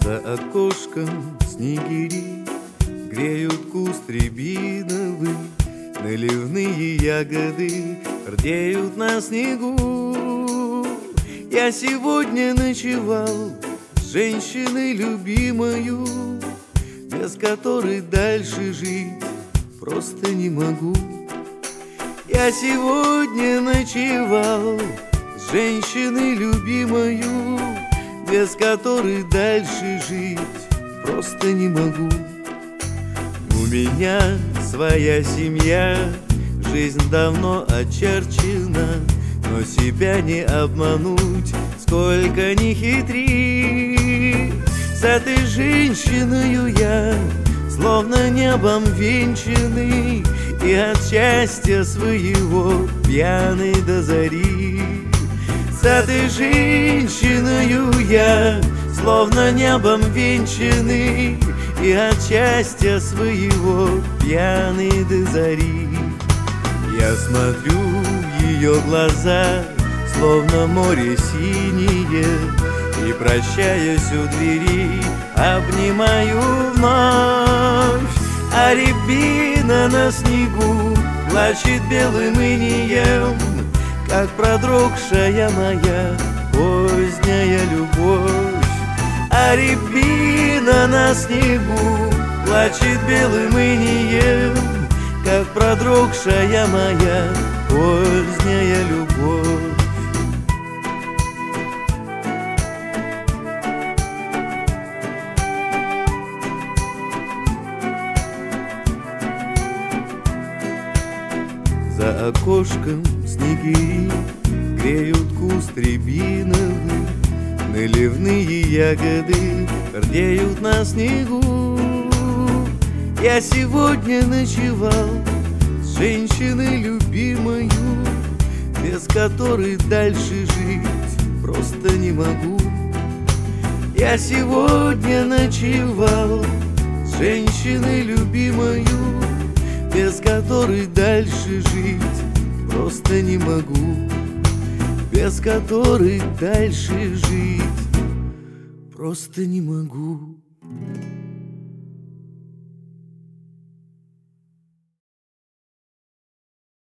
За окошком снегири греют куст рябиновый, наливные ягоды рдеют на снегу. Я сегодня ночевал с женщиной любимою, без которой дальше жить просто не могу. Я сегодня ночевал с женщиной любимою, без которой дальше жить просто не могу. У меня своя семья, жизнь давно очерчена, но себя не обмануть, сколько ни хитри. С этой женщиною я словно небом венчанный, и от счастья своего пьяный до зари. С этой женщиною я словно небом венчанный, и от счастья своего пьяный до зари. Я смотрю в ее глаза, словно море синее, и, прощаясь у двери, обнимаю вновь. А рябина на снегу плачет белым инеем, как продрогшая моя поздняя любовь. А рябина на снегу плачет белым инеем, как продрогшая моя поздняя любовь. За окошком снегири греют куст рябиновый, наливные ягоды рдеют на снегу. Я сегодня ночевал с женщиной любимою, без которой дальше жить просто не могу. Я сегодня ночевал с женщиной любимою, без которой дальше жить просто не могу. Без которой дальше жить просто не могу.